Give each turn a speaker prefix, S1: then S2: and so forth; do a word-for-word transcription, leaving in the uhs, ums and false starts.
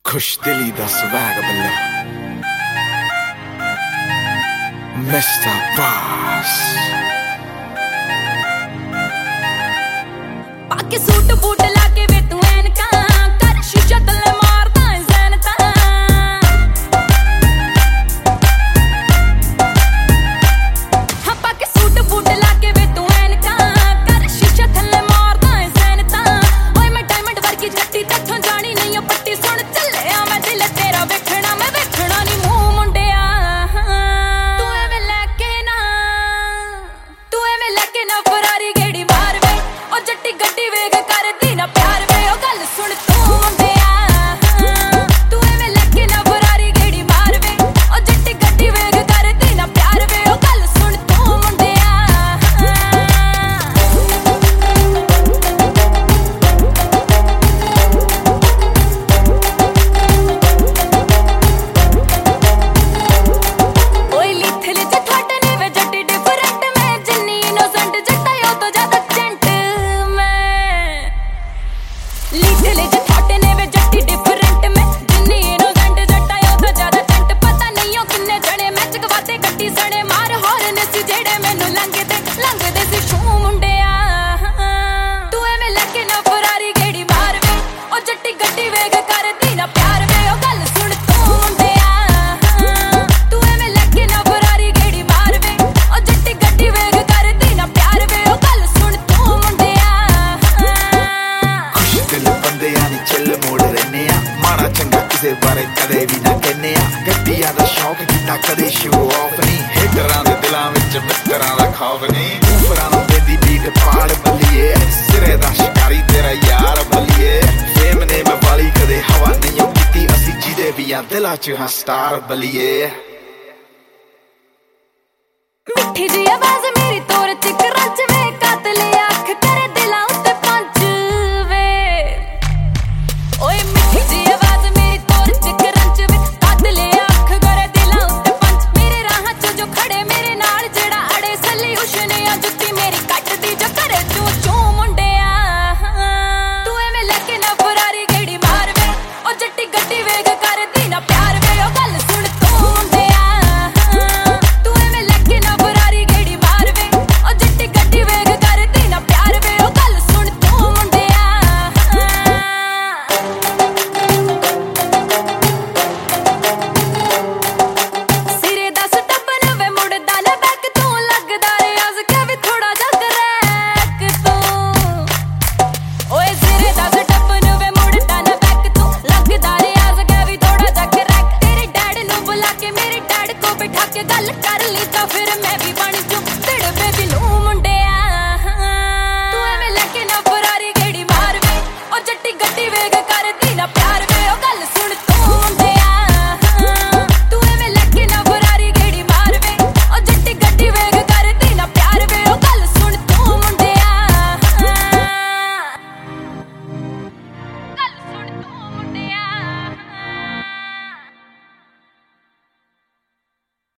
S1: खुश दिली दा स्वैग बल्ले मिस्टर बॉस
S2: पाके सूट बूट लाके वे तू ऐनका कर शीशा तले मारदा है ज़ैनता हाँ पाके सूट बूट लाके वे तू ऐनका कर शीशा तले मारदा है ज़ैनता ओए मैं डायमंड वर्गी जट्टी तैथों जानी नहीं ओ पट्टी सुन चले आ मैं दिल तेरा वेखना मैं वेखना नहीं मुंह मुंडिया तू एवें लेके ना तू एवें लेके ना फरारी गेड़ी मार वे ओ जट्टी गड्डी वेग करदी ना प्यार वे ओ गल सुन तू मुंडिया तू एवें लेके ना फरारी गेड़ी मार वे ओ जट्टी गड्डी वेग करदी ना प्यार वे ओ गल सुन तू मुंडिया ओए लिथले जे थोड़े ने वे जट्टी डिफरेंट मैं जिन्नी इनोसेंट जट्टा यो तो ज्यादा जेंट मैं लिथले जे थोड़े ने वे जट्टी डिफरेंट मैं जिन्नी इनोसेंट जट्टा यो तो ज्यादा जेंट पता नहीं ओ किन्ने जने मैं चकवाते गड्डी सणे मार हॉर्न सी जेड़े मैनू लंघदे लंघदे सी शू मुंडिया तू एवें लेके ना फरारी गेड़ी मार वे ओ जट्टी गड्डी वेग करदी ना प्यार वे ओ गल सुन तू मुंडिया तू एवें लेके ना फरारी गेड़ी मार वे ओ जट्टी गड्डी वेग करदी ना प्यार वे ओ गल सुन तू मुंडिया
S1: खुश दिल बंदे यानी चिल मोड़ रहने आ माड़ा चंगा किसे बारे कदे भी ना कहने आ गड्डियां दा शौक किता कदे शो ऑफ नहीं हिटरां दे दिलां विच मित्तरां दा खौफ नहीं ऊपरां नूं देदी बीट पाड़ बल्लिए सिरे दा शिकारी तेरा यार बल्लिए फेम ने मैं वाली कदे हवा नहीं कीती असी जिदे भी आ दिलां च हां स्टार बल्लिए